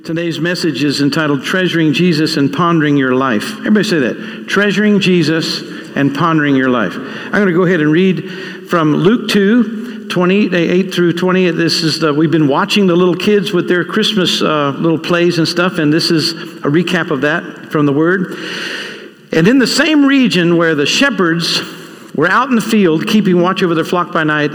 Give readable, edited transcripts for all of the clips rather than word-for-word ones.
Today's message is entitled Treasuring Jesus and Pondering Your Life. Everybody say that. Treasuring Jesus and Pondering Your Life. I'm going to go ahead and read from Luke 2, 8 through 20. This is we've been watching the little kids with their Christmas little plays and stuff, and this is a recap of that from the Word. And in the same region where the shepherds were out in the field keeping watch over their flock by night,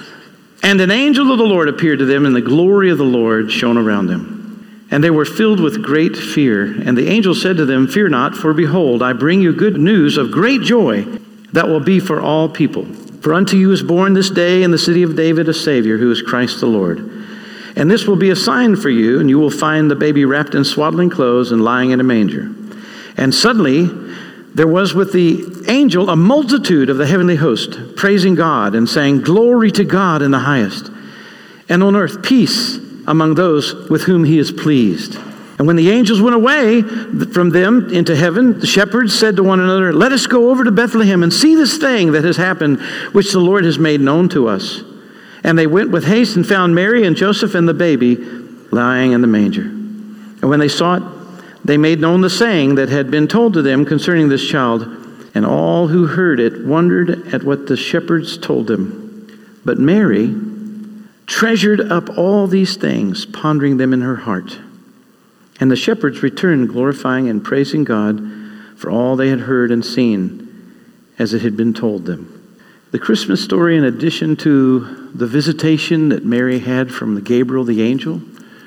and an angel of the Lord appeared to them, and the glory of the Lord shone around them. And they were filled with great fear. And the angel said to them, "Fear not, for behold, I bring you good news of great joy that will be for all people. For unto you is born this day in the city of David a Savior, who is Christ the Lord. And this will be a sign for you, and you will find the baby wrapped in swaddling clothes and lying in a manger." And suddenly there was with the angel a multitude of the heavenly host, praising God and saying, "Glory to God in the highest, and on earth peace among those with whom he is pleased." And when the angels went away from them into heaven, the shepherds said to one another, "Let us go over to Bethlehem and see this thing that has happened, which the Lord has made known to us." And they went with haste and found Mary and Joseph and the baby lying in the manger. And when they saw it, they made known the saying that had been told to them concerning this child. And all who heard it wondered at what the shepherds told them. But Mary treasured up all these things, pondering them in her heart. And the shepherds returned, glorifying and praising God for all they had heard and seen, as it had been told them. The Christmas story, in addition to the visitation that Mary had from the Gabriel, the angel,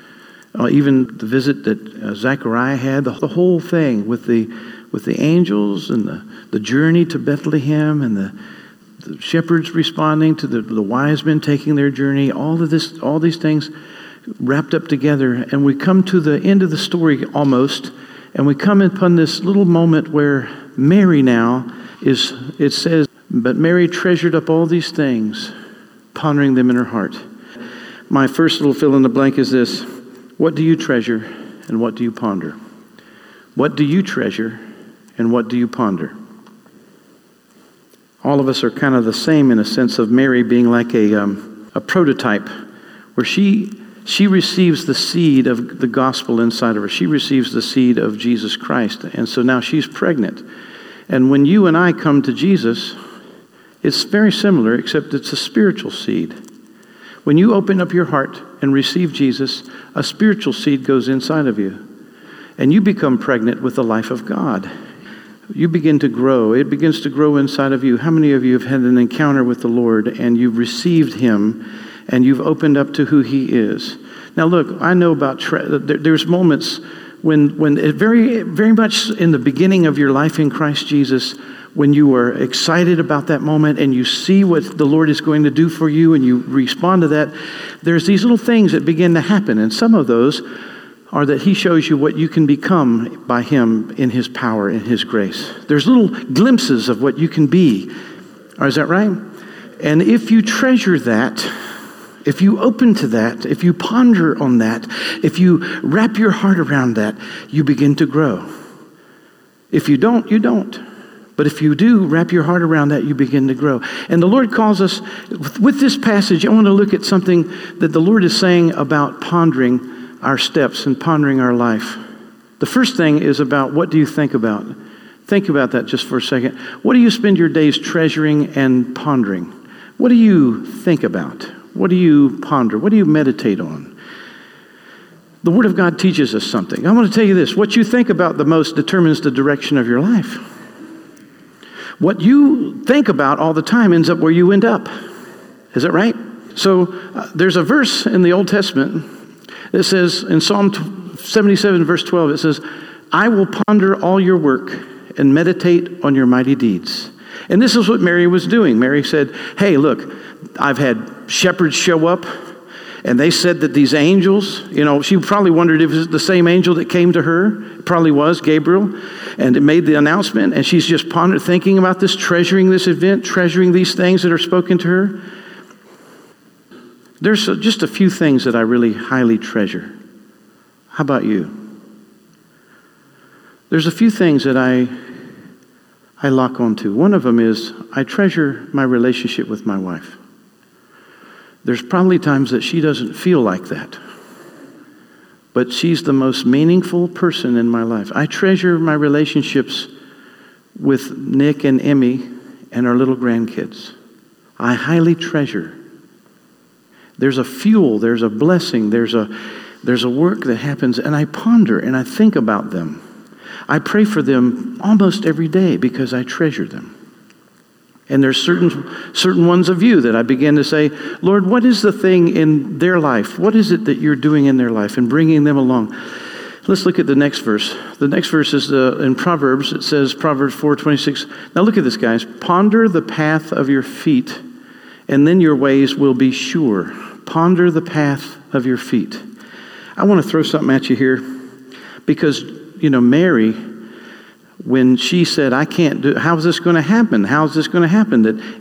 even the visit that Zechariah had, the whole thing with the angels and the journey to Bethlehem and the shepherds responding to the wise men taking their journey, all these things wrapped up together. And we come to the end of the story almost, and we come upon this little moment where Mary now it says, "But Mary treasured up all these things, pondering them in her heart." My first little fill in the blank is this: what do you treasure and what do you ponder? What do you treasure and what do you ponder? All of us are kind of the same in a sense of Mary being like a prototype, where she receives the seed of the gospel inside of her. She receives the seed of Jesus Christ. And so now she's pregnant. And when you and I come to Jesus, it's very similar, except it's a spiritual seed. When you open up your heart and receive Jesus, a spiritual seed goes inside of you. And you become pregnant with the life of God. You begin to grow. It begins to grow inside of you. How many of you have had an encounter with the Lord and you've received Him and you've opened up to who He is? Now look, I know about, there's moments when it very, very much in the beginning of your life in Christ Jesus, when you are excited about that moment and you see what the Lord is going to do for you and you respond to that, there's these little things that begin to happen. And some of those are that He shows you what you can become by Him in His power, in His grace. There's little glimpses of what you can be. Is that right? And if you treasure that, if you open to that, if you ponder on that, if you wrap your heart around that, you begin to grow. If you don't, you don't. But if you do wrap your heart around that, you begin to grow. And the Lord calls us, with this passage, I want to look at something that the Lord is saying about pondering our steps and pondering our life. The first thing is about, what do you think about? Think about that just for a second. What do you spend your days treasuring and pondering? What do you think about? What do you ponder? What do you meditate on? The Word of God teaches us something. I want to tell you this: what you think about the most determines the direction of your life. What you think about all the time ends up where you end up. Is that right? So there's a verse in the Old Testament. It says in Psalm 77, verse 12, it says, "I will ponder all your work and meditate on your mighty deeds." And this is what Mary was doing. Mary said, "Hey, look, I've had shepherds show up, and they said that these angels," she probably wondered if it was the same angel that came to her. It probably was, Gabriel. And it made the announcement, and she's just thinking about this, treasuring this event, treasuring these things that are spoken to her. There's just a few things that I really highly treasure. How about you? There's a few things that I lock onto. One of them is I treasure my relationship with my wife. There's probably times that she doesn't feel like that. but she's the most meaningful person in my life. I treasure my relationships with Nick and Emmy and our little grandkids. I highly treasure. There's a fuel, there's a blessing, there's a work that happens, and I ponder and I think about them. I pray for them almost every day because I treasure them. And there's certain ones of you that I begin to say, Lord, what is the thing in their life? What is it that you're doing in their life and bringing them along? Let's look at the next verse. The next verse is in Proverbs. It says, Proverbs 4:26. Now look at this, guys. Ponder the path of your feet, and then your ways will be sure. Ponder the path of your feet. I want to throw something at you here because, Mary, when she said, I can't do, how's this going to happen? How's this going to happen?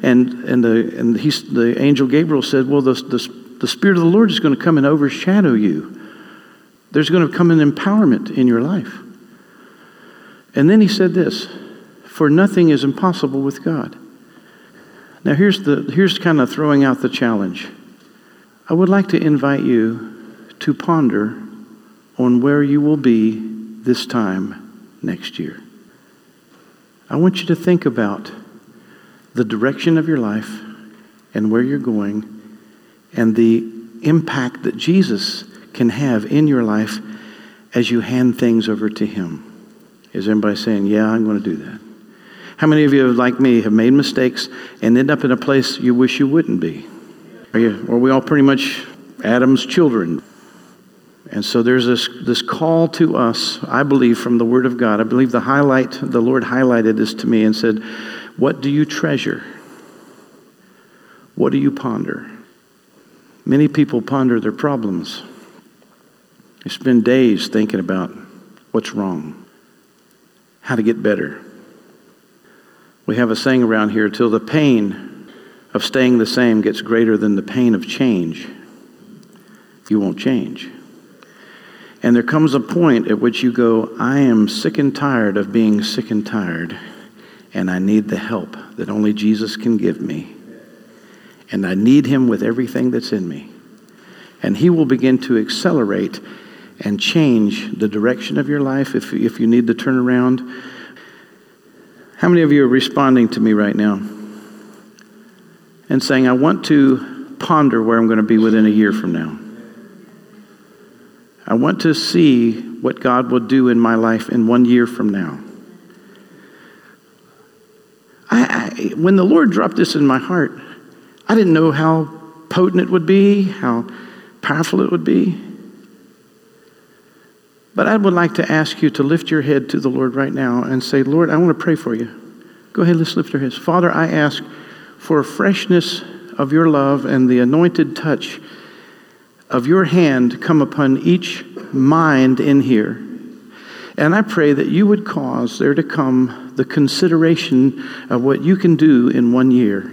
The angel Gabriel said, well, the Spirit of the Lord is going to come and overshadow you. There's going to come an empowerment in your life. And then he said this, for nothing is impossible with God. Now here's kind of throwing out the challenge. I would like to invite you to ponder on where you will be this time next year. I want you to think about the direction of your life and where you're going and the impact that Jesus can have in your life as you hand things over to Him. Is everybody saying, yeah, I'm going to do that? How many of you, like me, have made mistakes and end up in a place you wish you wouldn't be? Are we all pretty much Adam's children? And so there's this call to us, I believe, from the Word of God. I believe the Lord highlighted this to me and said, what do you treasure? What do you ponder? Many people ponder their problems. They spend days thinking about what's wrong, how to get better. We have a saying around here, till the pain of staying the same gets greater than the pain of change, you won't change. And there comes a point at which you go, I am sick and tired of being sick and tired, and I need the help that only Jesus can give me. And I need Him with everything that's in me. And He will begin to accelerate and change the direction of your life if you need to turn around. How many of you are responding to me right now and saying, I want to ponder where I'm going to be within a year from now? I want to see what God will do in my life in 1 year from now. When the Lord dropped this in my heart, I didn't know how potent it would be, how powerful it would be. But I would like to ask you to lift your head to the Lord right now and say, Lord, I want to pray for you. Go ahead, let's lift our heads. Father, I ask for a freshness of your love and the anointed touch of your hand come upon each mind in here. And I pray that you would cause there to come the consideration of what you can do in 1 year.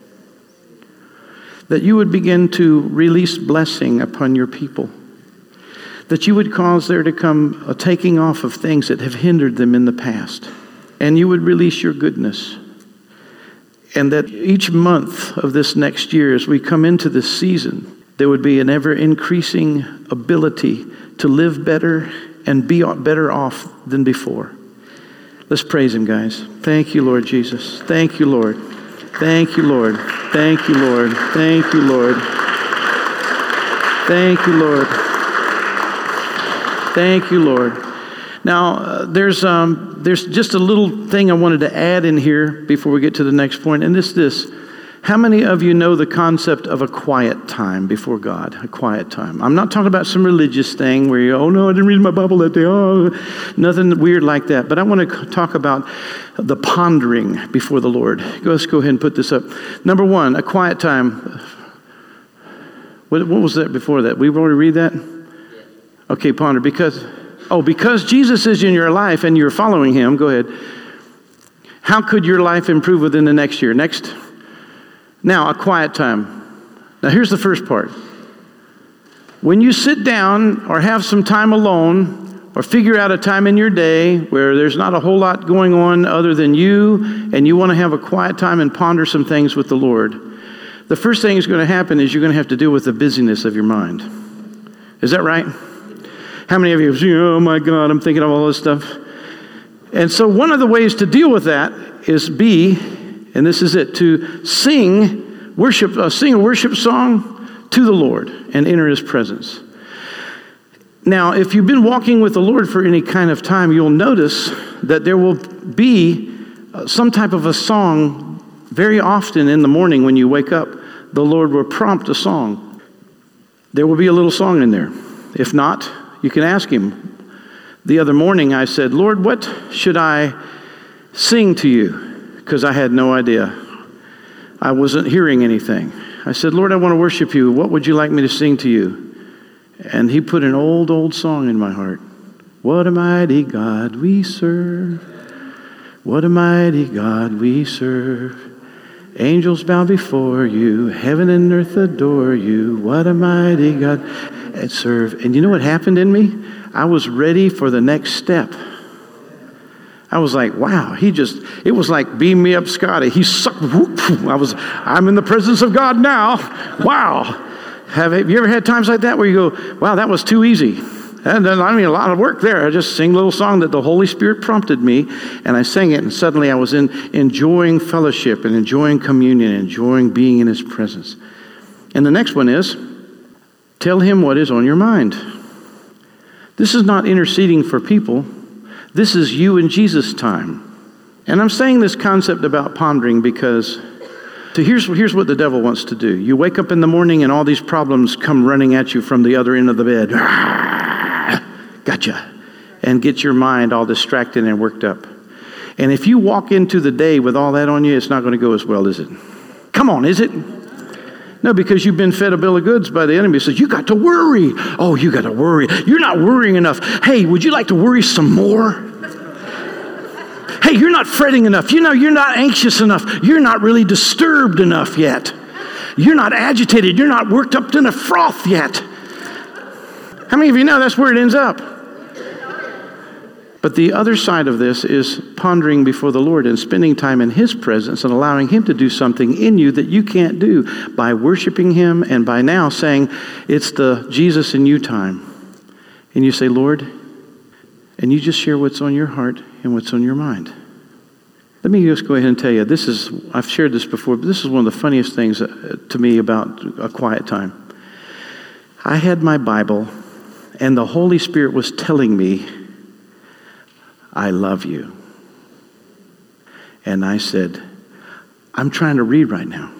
That you would begin to release blessing upon your people. That you would cause there to come a taking off of things that have hindered them in the past. And you would release your goodness. And that each month of this next year, as we come into this season, there would be an ever-increasing ability to live better and be better off than before. Let's praise Him, guys. Thank you, Lord Jesus. Thank you, Lord. Thank you, Lord. Thank you, Lord. Thank you, Lord. Thank you, Lord. Thank you, Lord. Now, there's just a little thing I wanted to add in here before we get to the next point, and it's this. How many of you know the concept of a quiet time before God? A quiet time. I'm not talking about some religious thing where you, oh no, I didn't read my Bible that day. Oh, nothing weird like that. But I want to talk about the pondering before the Lord. Let's go ahead and put this up. Number one, a quiet time. What was that before that? We've already read that? Okay, ponder. Because Jesus is in your life and you're following Him, go ahead. How could your life improve within the next year? Next. Now, a quiet time. Now, here's the first part. When you sit down or have some time alone or figure out a time in your day where there's not a whole lot going on other than you and you want to have a quiet time and ponder some things with the Lord, the first thing that's going to happen is you're going to have to deal with the busyness of your mind. Is that right? How many of you have seen, oh my God, I'm thinking of all this stuff? And so one of the ways to deal with that is and this is it, to sing a worship song to the Lord and enter His presence. Now, if you've been walking with the Lord for any kind of time, you'll notice that there will be some type of a song very often in the morning when you wake up. The Lord will prompt a song. There will be a little song in there. If not, you can ask Him. The other morning I said, Lord, what should I sing to you? Because I had no idea. I wasn't hearing anything. I said, Lord, I want to worship you. What would you like me to sing to you? And He put an old song in my heart. What a mighty God we serve. What a mighty God we serve. Angels bow before you. Heaven and earth adore you. What a mighty God I serve. And you know what happened in me? I was ready for the next step. I was like, wow, it was like beam me up, Scotty. He sucked. I'm in the presence of God now. Wow. Have you ever had times like that where you go, wow, that was too easy? And then, a lot of work there. I just sing a little song that the Holy Spirit prompted me, and I sang it, and suddenly I was enjoying fellowship and enjoying communion, and enjoying being in His presence. And the next one is, tell Him what is on your mind. This is not interceding for people. This is you and Jesus time. And I'm saying this concept about pondering because here's what the devil wants to do. You wake up in the morning and all these problems come running at you from the other end of the bed. Gotcha. And get your mind all distracted and worked up. And if you walk into the day with all that on you, it's not going to go as well, is it? Come on, is it? No, because you've been fed a bill of goods by the enemy. It says, you got to worry. Oh, you got to worry. You're not worrying enough. Hey, would you like to worry some more? Hey, you're not fretting enough. You're not anxious enough. You're not really disturbed enough yet. You're not agitated. You're not worked up to the froth yet. How many of you know that's where it ends up? But the other side of this is pondering before the Lord and spending time in His presence and allowing Him to do something in you that you can't do by worshiping Him and by now saying, it's the Jesus in you time. And you say, Lord, and you just share what's on your heart and what's on your mind. Let me just go ahead and tell you, I've shared this before, but this is one of the funniest things to me about a quiet time. I had my Bible, and the Holy Spirit was telling me, I love you. And I said, I'm trying to read right now.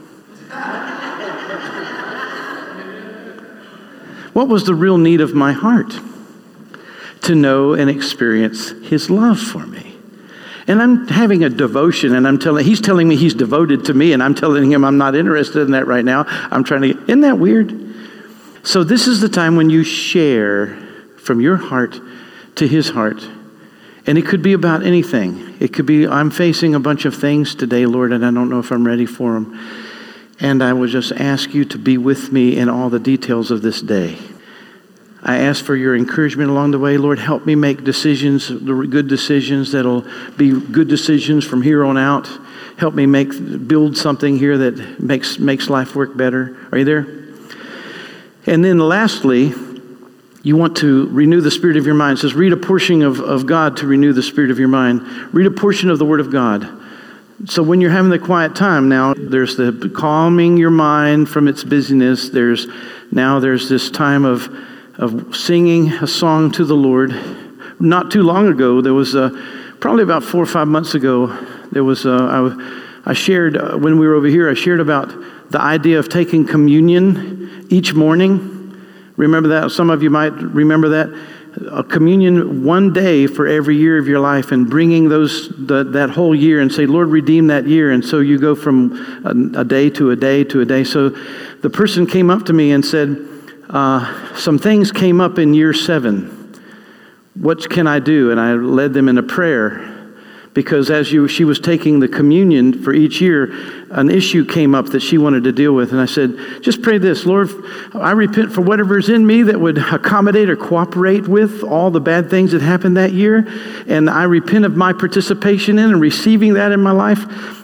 What was the real need of my heart? To know and experience His love for me. And I'm having a devotion, and He's telling me He's devoted to me, and I'm telling Him I'm not interested in that right now. Isn't that weird? So this is the time when you share from your heart to His heart. And it could be about anything. It could be, I'm facing a bunch of things today, Lord, and I don't know if I'm ready for them. And I will just ask you to be with me in all the details of this day. I ask for your encouragement along the way. Lord, help me make decisions, good decisions that'll be good decisions from here on out. Help me build something here that makes life work better. Are you there? And then lastly, you want to renew the spirit of your mind. It says, read a portion of God to renew the spirit of your mind. Read a portion of the Word of God. So when you're having the quiet time now, there's the calming your mind from its busyness. There's this time of singing a song to the Lord. Not too long ago, there was probably about 4 or 5 months ago, there was I shared when we were over here. I shared about the idea of taking communion each morning. Remember that? Some of you might remember that. A communion one day for every year of your life, and bringing that whole year and say, Lord, redeem that year. And so you go from a day to a day to a day. So the person came up to me and said, some things came up in year 7. What can I do? And I led them in a prayer. Because she was taking the communion for each year, an issue came up that she wanted to deal with. And I said, just pray this, Lord, I repent for whatever's in me that would accommodate or cooperate with all the bad things that happened that year. And I repent of my participation in and receiving that in my life.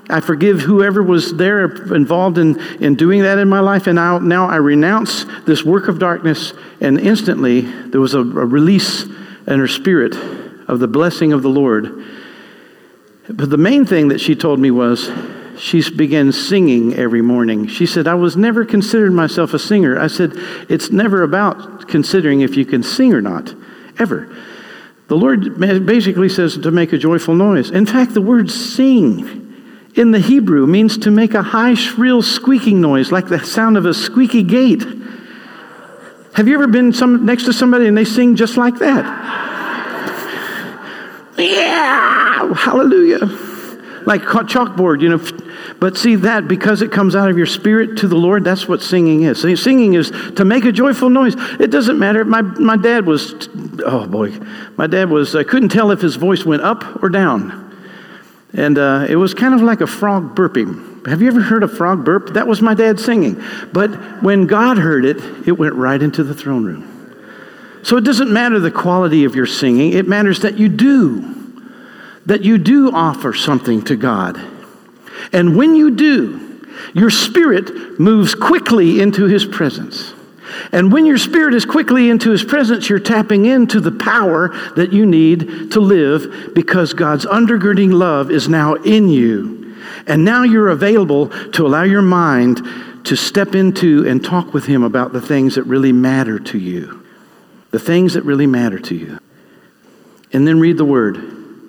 I forgive whoever was there involved in doing that in my life. And now I renounce this work of darkness. And instantly there was a release in her spirit of the blessing of the Lord. But the main thing that she told me was she began singing every morning. She said, I was never considered myself a singer. I said, it's never about considering if you can sing or not, ever. The Lord basically says to make a joyful noise. In fact, the word sing in the Hebrew means to make a high, shrill, squeaking noise, like the sound of a squeaky gate. Have you ever been next to somebody and they sing just like that? Yeah, hallelujah. Like chalkboard, But see that, because it comes out of your spirit to the Lord, that's what singing is. So singing is to make a joyful noise. It doesn't matter. My dad was, I couldn't tell if his voice went up or down. And it was kind of like a frog burping. Have you ever heard a frog burp? That was my dad singing. But when God heard it, it went right into the throne room. So it doesn't matter the quality of your singing. It matters that you do offer something to God. And when you do, your spirit moves quickly into His presence. And when your spirit is quickly into His presence, you're tapping into the power that you need to live, because God's undergirding love is now in you. And now you're available to allow your mind to step into and talk with Him about the things that really matter to you. The things that really matter to you. And then read the Word.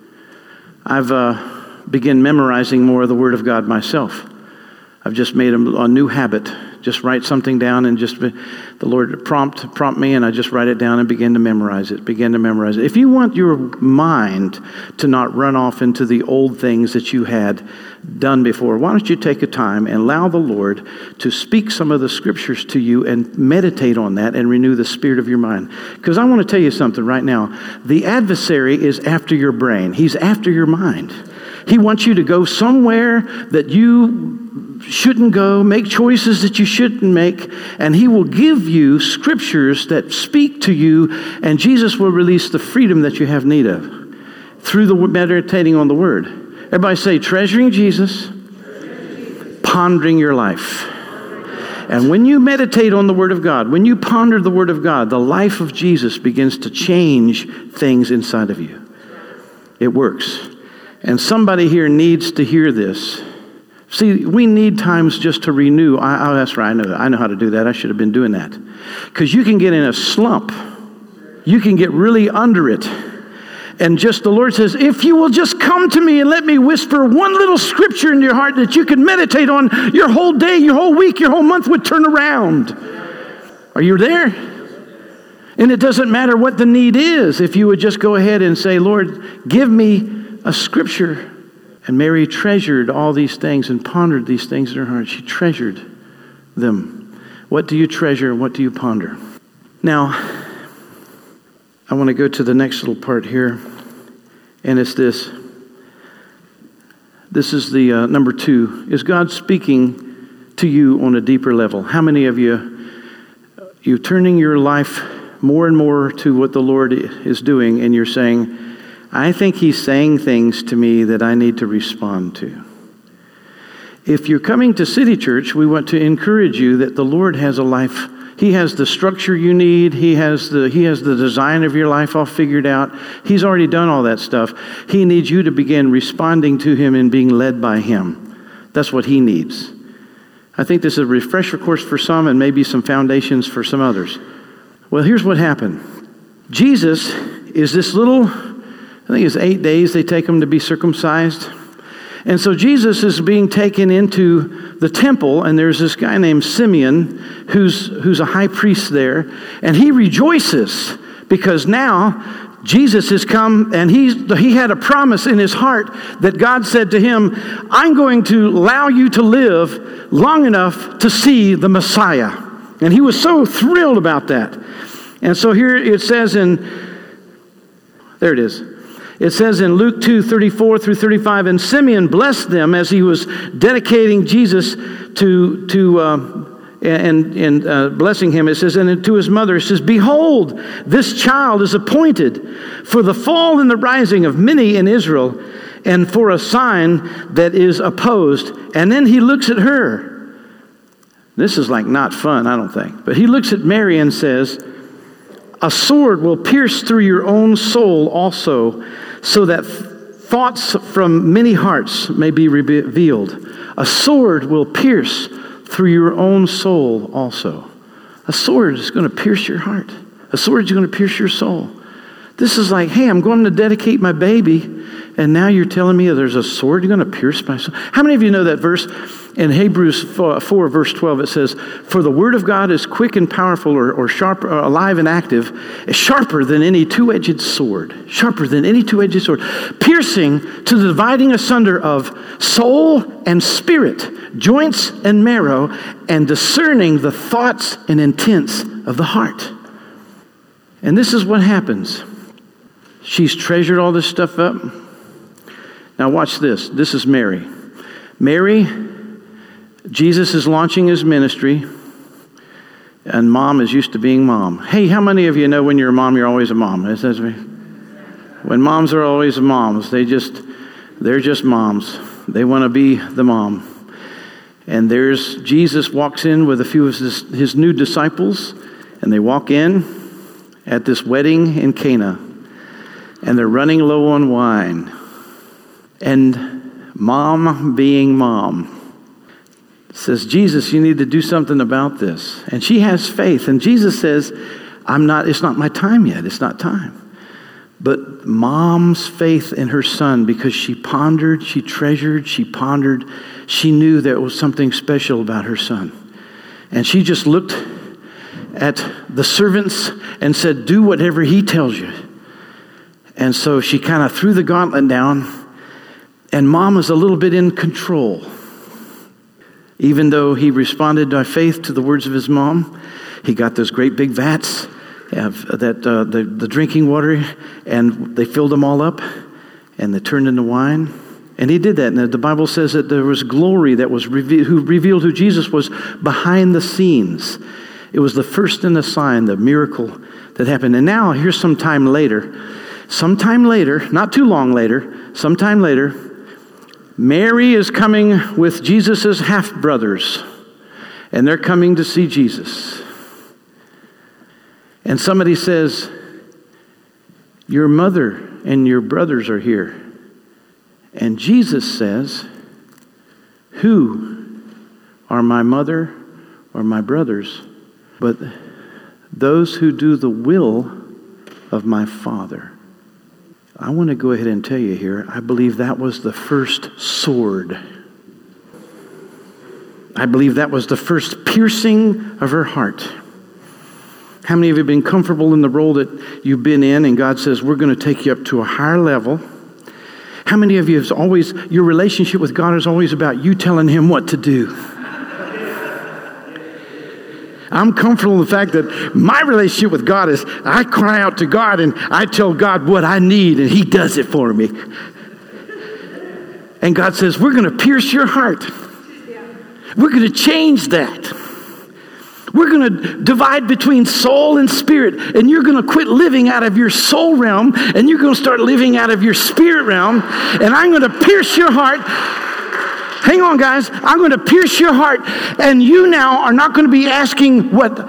I've begun memorizing more of the Word of God myself. I've just made a new habit. Just write something down and the Lord prompt me, and I just write it down and begin to memorize it. If you want your mind to not run off into the old things that you had done before, why don't you take a time and allow the Lord to speak some of the scriptures to you and meditate on that and renew the spirit of your mind. Because I want to tell you something right now. The adversary is after your brain. He's after your mind. He wants you to go somewhere that you shouldn't go, make choices that you shouldn't make, and He will give you scriptures that speak to you, and Jesus will release the freedom that you have need of through the meditating on the Word. Everybody say, treasuring Jesus, pondering your life. And when you meditate on the Word of God, when you ponder the Word of God, the life of Jesus begins to change things inside of you. It works. And somebody here needs to hear this. See, we need times just to renew. That's right. I know how to do that. I should have been doing that. Because you can get in a slump. You can get really under it. And just the Lord says, if you will just come to me and let me whisper one little scripture in your heart that you can meditate on, your whole day, your whole week, your whole month would turn around. Are you there? And it doesn't matter what the need is. If you would just go ahead and say, Lord, give me a scripture. And Mary treasured all these things and pondered these things in her heart. She treasured them. What do you treasure? What do you ponder? Now, I want to go to the next little part here. And it's this. This is the number 2. Is God speaking to you on a deeper level? How many of you turning your life more and more to what the Lord is doing, and you're saying, I think He's saying things to me that I need to respond to. If you're coming to City Church, we want to encourage you that the Lord has a life. He has the structure you need. He has the design of your life all figured out. He's already done all that stuff. He needs you to begin responding to Him and being led by Him. That's what He needs. I think this is a refresher course for some and maybe some foundations for some others. Well, here's what happened. Jesus is this little... I think it's 8 days they take him to be circumcised. And so Jesus is being taken into the temple, and there's this guy named Simeon who's a high priest there, and he rejoices because now Jesus has come, and he had a promise in his heart that God said to him, I'm going to allow you to live long enough to see the Messiah. And he was so thrilled about that. And so here it says there it is. It says in Luke 2:34 through 35, and Simeon blessed them as he was dedicating Jesus to blessing him. It says, and to his mother, it says, behold, this child is appointed for the fall and the rising of many in Israel, and for a sign that is opposed. And then he looks at her. This is like not fun, I don't think. But he looks at Mary and says, a sword will pierce through your own soul also, so that thoughts from many hearts may be revealed. A sword will pierce through your own soul also. A sword is going to pierce your heart. A sword is going to pierce your soul. This is like, hey, I'm going to dedicate my baby, and now you're telling me there's a sword you're going to pierce my soul. How many of you know that verse in Hebrews 4 verse 12? It says, for the word of God is quick and powerful, or sharp, or alive and active, sharper than any two-edged sword. Sharper than any two-edged sword. Piercing to the dividing asunder of soul and spirit, joints and marrow, and discerning the thoughts and intents of the heart. And this is what happens. She's treasured all this stuff up. Now watch this. This is Mary. Mary, Jesus is launching his ministry, and mom is used to being mom. Hey, how many of you know when you're a mom, you're always a mom? When moms are always moms, they're just moms. They want to be the mom. And there's Jesus walks in with a few of his new disciples, and they walk in at this wedding in Cana, and they're running low on wine. And mom being mom says, Jesus, you need to do something about this. And she has faith. And Jesus says, it's not my time yet. It's not time. But mom's faith in her son, because she pondered, she treasured, she pondered, she knew there was something special about her son. And she just looked at the servants and said, do whatever he tells you. And so she kind of threw the gauntlet down, and mom is a little bit in control. Even though he responded by faith to the words of his mom, he got those great big vats of the drinking water, and they filled them all up, and they turned into wine. And he did that. And the Bible says that there was glory that was revealed who Jesus was behind the scenes. It was the first in the sign, the miracle that happened. And now, here's sometime later, not too long later, sometime later, Mary is coming with Jesus' half-brothers, and they're coming to see Jesus. And somebody says, your mother and your brothers are here. And Jesus says, who are my mother or my brothers? But those who do the will of my Father. I want to go ahead and tell you here, I believe that was the first sword. I believe that was the first piercing of her heart. How many of you have been comfortable in the role that you've been in, and God says, we're going to take you up to a higher level? How many of you your relationship with God is always about you telling him what to do? I'm comfortable in the fact that my relationship with God is I cry out to God and I tell God what I need, and he does it for me. And God says, we're going to pierce your heart. We're going to change that. We're going to divide between soul and spirit, and you're going to quit living out of your soul realm, and you're going to start living out of your spirit realm, and I'm going to pierce your heart. Hang on, guys. I'm going to pierce your heart, and you now are not going to be asking what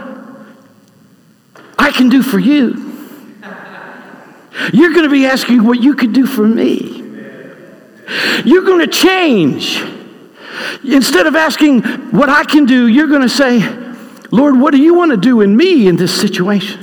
I can do for you. You're going to be asking what you could do for me. You're going to change. Instead of asking what I can do, you're going to say, Lord, what do you want to do in me in this situation?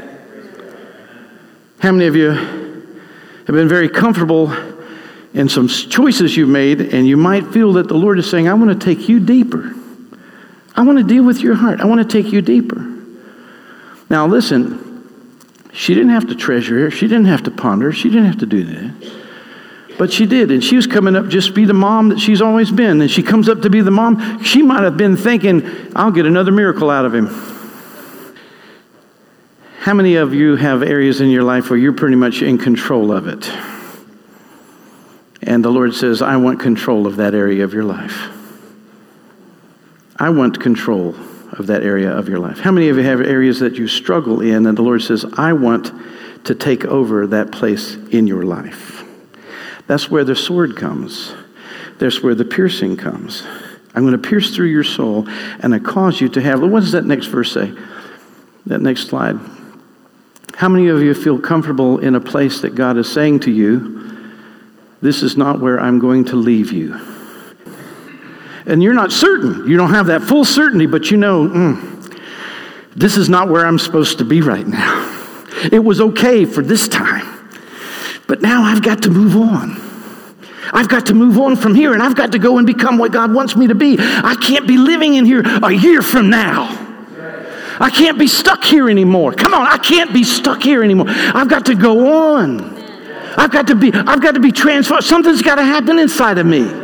How many of you have been very comfortable in some choices you've made, and you might feel that the Lord is saying, I want to take you deeper. I want to deal with your heart. I want to take you deeper. Now listen, she didn't have to treasure it. She didn't have to ponder. She didn't have to do that. But she did, and she was coming up just to be the mom that she's always been. And she comes up to be the mom. She might have been thinking, I'll get another miracle out of him. How many of you have areas in your life where you're pretty much in control of it? And the Lord says, I want control of that area of your life. I want control of that area of your life. How many of you have areas that you struggle in, and the Lord says, I want to take over that place in your life? That's where the sword comes. That's where the piercing comes. I'm going to pierce through your soul, and I cause you to have... What does that next verse say? That next slide. How many of you feel comfortable in a place that God is saying to you, this is not where I'm going to leave you? And you're not certain. You don't have that full certainty, but you know, this is not where I'm supposed to be right now. It was okay for this time, but now I've got to move on. I've got to move on from here, and I've got to go and become what God wants me to be. I can't be living in here a year from now. I can't be stuck here anymore. Come on, I can't be stuck here anymore. I've got to go on. I've got to be transformed. Something's got to happen inside of me.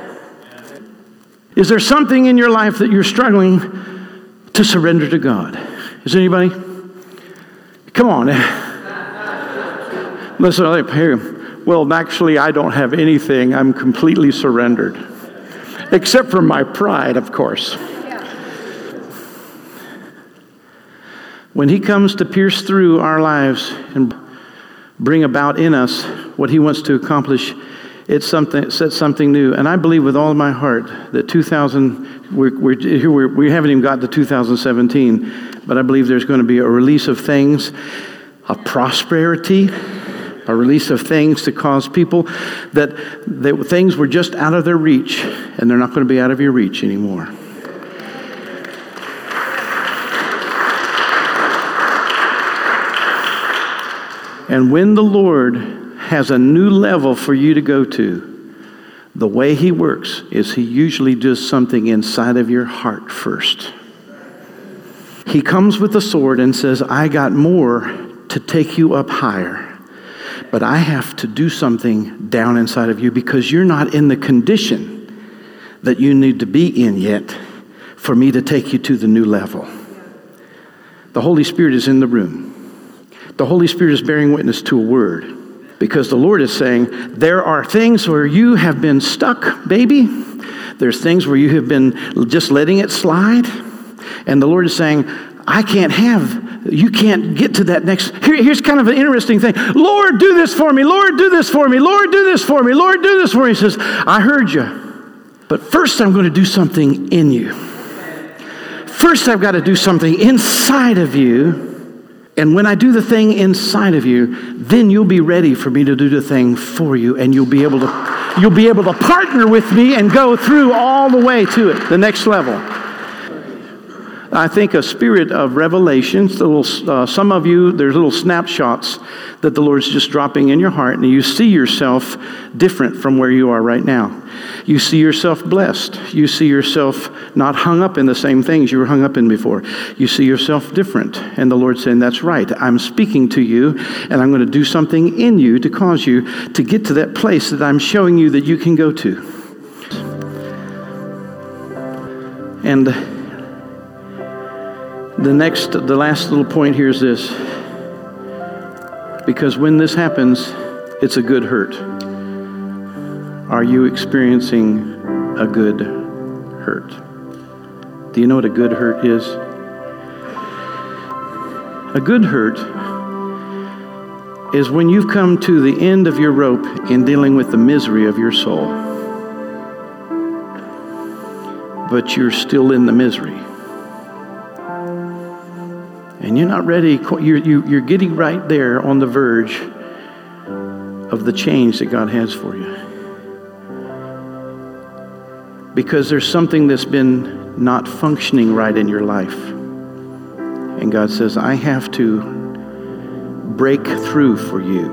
Is there something in your life that you're struggling to surrender to God? Is there anybody? Come on. Listen, here. Well, actually, I don't have anything. I'm completely surrendered. Except for my pride, of course. When he comes to pierce through our lives and bring about in us what he wants to accomplish, it sets something new. And I believe with all of my heart that we haven't even got to 2017, but I believe there's going to be a release of things, of prosperity, a release of things to cause people that things were just out of their reach, and they're not going to be out of your reach anymore. And when the Lord has a new level for you to go to, the way he works is he usually does something inside of your heart first. He comes with a sword and says, I got more to take you up higher. But I have to do something down inside of you because you're not in the condition that you need to be in yet for me to take you to the new level. The Holy Spirit is in the room. The Holy Spirit is bearing witness to a word because the Lord is saying, there are things where you have been stuck, baby. There's things where you have been just letting it slide. And the Lord is saying, you can't get to that next. Here's kind of an interesting thing. Lord, do this for me. Lord, do this for me. Lord, do this for me. Lord, do this for me. He says, I heard you. But first I'm going to do something in you. First I've got to do something inside of you. And when I do the thing inside of you, then you'll be ready for me to do the thing for you. And you'll be able to partner with me and go through all the way to it, the next level. I think a spirit of revelation, some of you, there's little snapshots that the Lord's just dropping in your heart, and you see yourself different from where you are right now. You see yourself blessed. You see yourself not hung up in the same things you were hung up in before. You see yourself different, and the Lord's saying, that's right, I'm speaking to you, and I'm going to do something in you to cause you to get to that place that I'm showing you that you can go to. And the last little point here is this. Because when this happens, it's a good hurt. Are you experiencing a good hurt? Do you know what a good hurt is? A good hurt is when you've come to the end of your rope in dealing with the misery of your soul. But you're still in the misery. And you're not ready, you're getting right there on the verge of the change that God has for you. Because there's something that's been not functioning right in your life. And God says, I have to break through for you.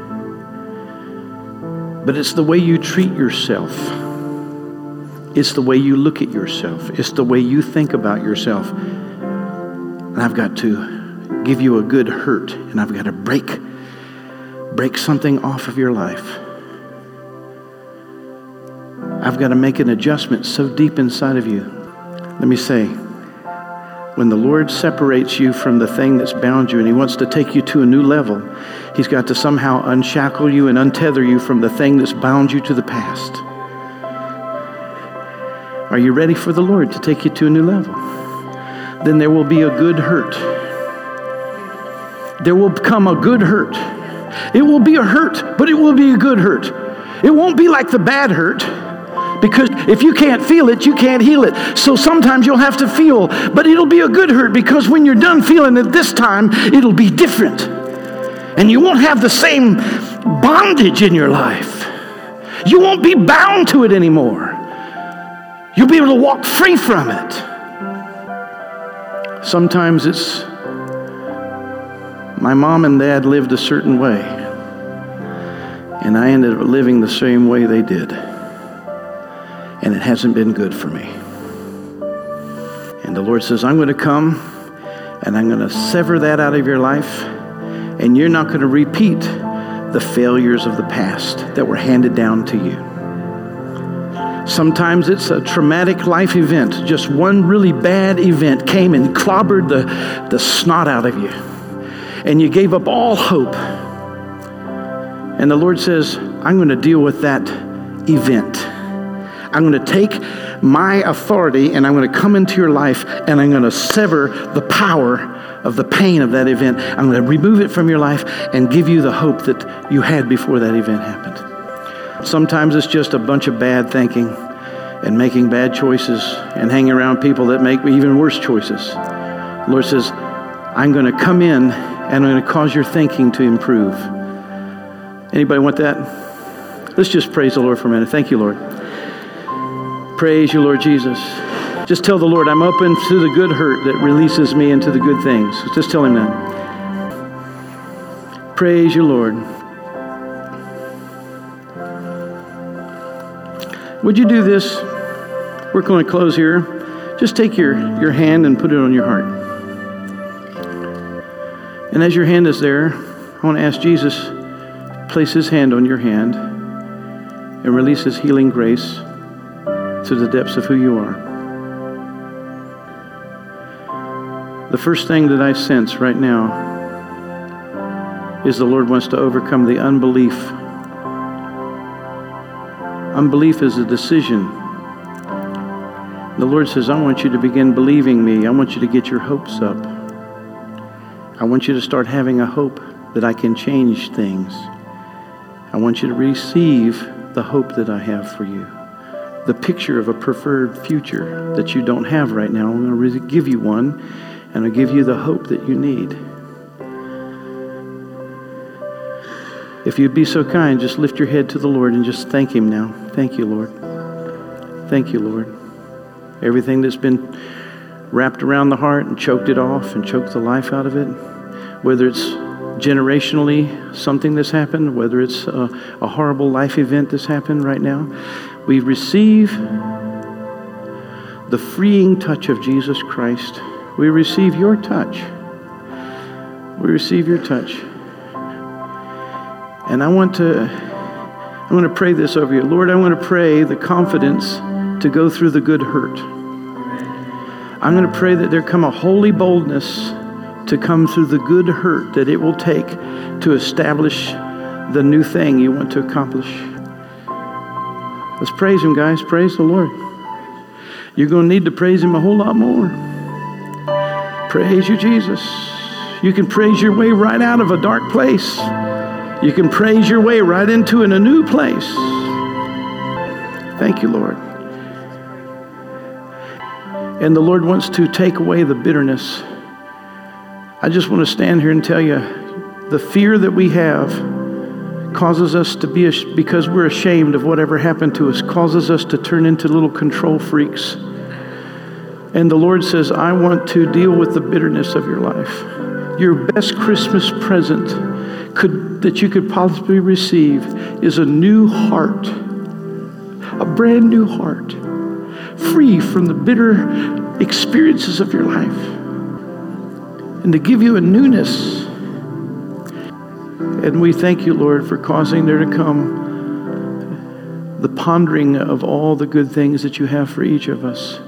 But it's the way you treat yourself. It's the way you look at yourself. It's the way you think about yourself. And I've got to give you a good hurt, and I've got to break something off of your life. I've got to make an adjustment so deep inside of you. Let me say, when the Lord separates you from the thing that's bound you and he wants to take you to a new level, he's got to somehow unshackle you and untether you from the thing that's bound you to the past. Are you ready for the Lord to take you to a new level? Then there will be a good hurt. There will come a good hurt. It will be a hurt, but it will be a good hurt. It won't be like the bad hurt, because if you can't feel it, you can't heal it. So sometimes you'll have to feel, but it'll be a good hurt, because when you're done feeling it this time, it'll be different. And you won't have the same bondage in your life. You won't be bound to it anymore. You'll be able to walk free from it. Sometimes it's, my mom and dad lived a certain way, and I ended up living the same way they did. And it hasn't been good for me. And the Lord says, I'm going to come and I'm going to sever that out of your life, and you're not going to repeat the failures of the past that were handed down to you. Sometimes it's a traumatic life event. Just one really bad event came and clobbered the snot out of you. And you gave up all hope. And the Lord says, I'm going to deal with that event. I'm going to take my authority and I'm going to come into your life and I'm going to sever the power of the pain of that event. I'm going to remove it from your life and give you the hope that you had before that event happened. Sometimes it's just a bunch of bad thinking and making bad choices and hanging around people that make even worse choices. The Lord says, I'm going to come in and I'm going to cause your thinking to improve. Anybody want that? Let's just praise the Lord for a minute. Thank you, Lord. Praise you, Lord Jesus. Just tell the Lord, I'm open to the good hurt that releases me into the good things. Just tell him that. Praise you, Lord. Would you do this? We're going to close here. Just take your hand and put it on your heart. And as your hand is there, I want to ask Jesus, place his hand on your hand and release his healing grace to the depths of who you are. The first thing that I sense right now is the Lord wants to overcome the unbelief. Unbelief is a decision. The Lord says, I want you to begin believing me. I want you to get your hopes up. I want you to start having a hope that I can change things. I want you to receive the hope that I have for you. The picture of a preferred future that you don't have right now. I'm going to give you one, and I'll give you the hope that you need. If you'd be so kind, just lift your head to the Lord and just thank him now. Thank you, Lord. Thank you, Lord. Everything that's been wrapped around the heart and choked it off and choked the life out of it, whether it's generationally something that's happened, whether it's a horrible life event that's happened right now, we receive the freeing touch of Jesus Christ. We receive your touch. We receive your touch. And I'm going to pray this over you. Lord, I want to pray the confidence to go through the good hurt. I'm going to pray that there come a holy boldness to come through the good hurt that it will take to establish the new thing you want to accomplish. Let's praise him, guys. Praise the Lord. You're going to need to praise him a whole lot more. Praise you, Jesus. You can praise your way right out of a dark place. You can praise your way right into a new place. Thank you, Lord. And the Lord wants to take away the bitterness. I just want to stand here and tell you, the fear that we have causes us to be, because we're ashamed of whatever happened to us, causes us to turn into little control freaks. And the Lord says, I want to deal with the bitterness of your life. Your best Christmas present that you could possibly receive is a new heart, a brand new heart, free from the bitter experiences of your life, and to give you a newness. And we thank you, Lord, for causing there to come the pondering of all the good things that you have for each of us.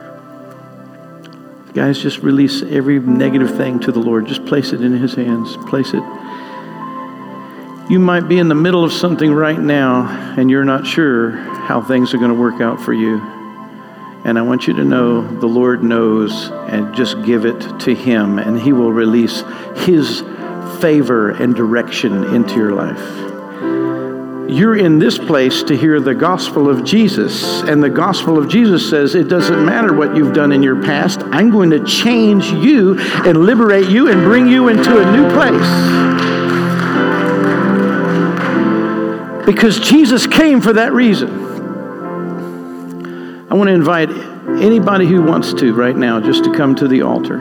Guys, just release every negative thing to the Lord. Just place it in his hands. Place it. You might be in the middle of something right now, and you're not sure how things are going to work out for you. And I want you to know the Lord knows, and just give it to him, and he will release his favor and direction into your life. You're in this place to hear the gospel of Jesus. And the gospel of Jesus says it doesn't matter what you've done in your past. I'm going to change you and liberate you and bring you into a new place. Because Jesus came for that reason. I want to invite anybody who wants to right now just to come to the altar.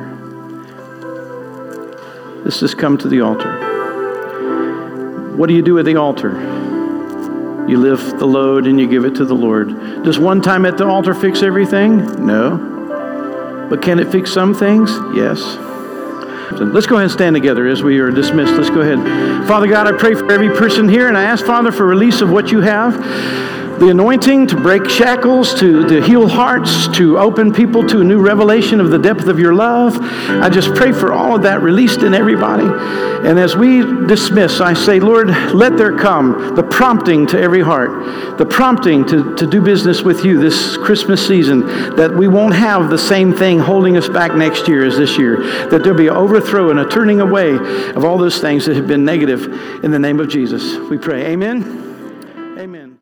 Let's just come to the altar. What do you do at the altar? You lift the load and you give it to the Lord. Does one time at the altar fix everything? No. But can it fix some things? Yes. Let's go ahead and stand together as we are dismissed. Let's go ahead. Father God, I pray for every person here, and I ask, Father, for release of what you have. The anointing to break shackles, to heal hearts, to open people to a new revelation of the depth of your love. I just pray for all of that released in everybody. And as we dismiss, I say, Lord, let there come the prompting to every heart, the prompting to do business with you this Christmas season, that we won't have the same thing holding us back next year as this year, that there'll be an overthrow and a turning away of all those things that have been negative in the name of Jesus. We pray. Amen. Amen.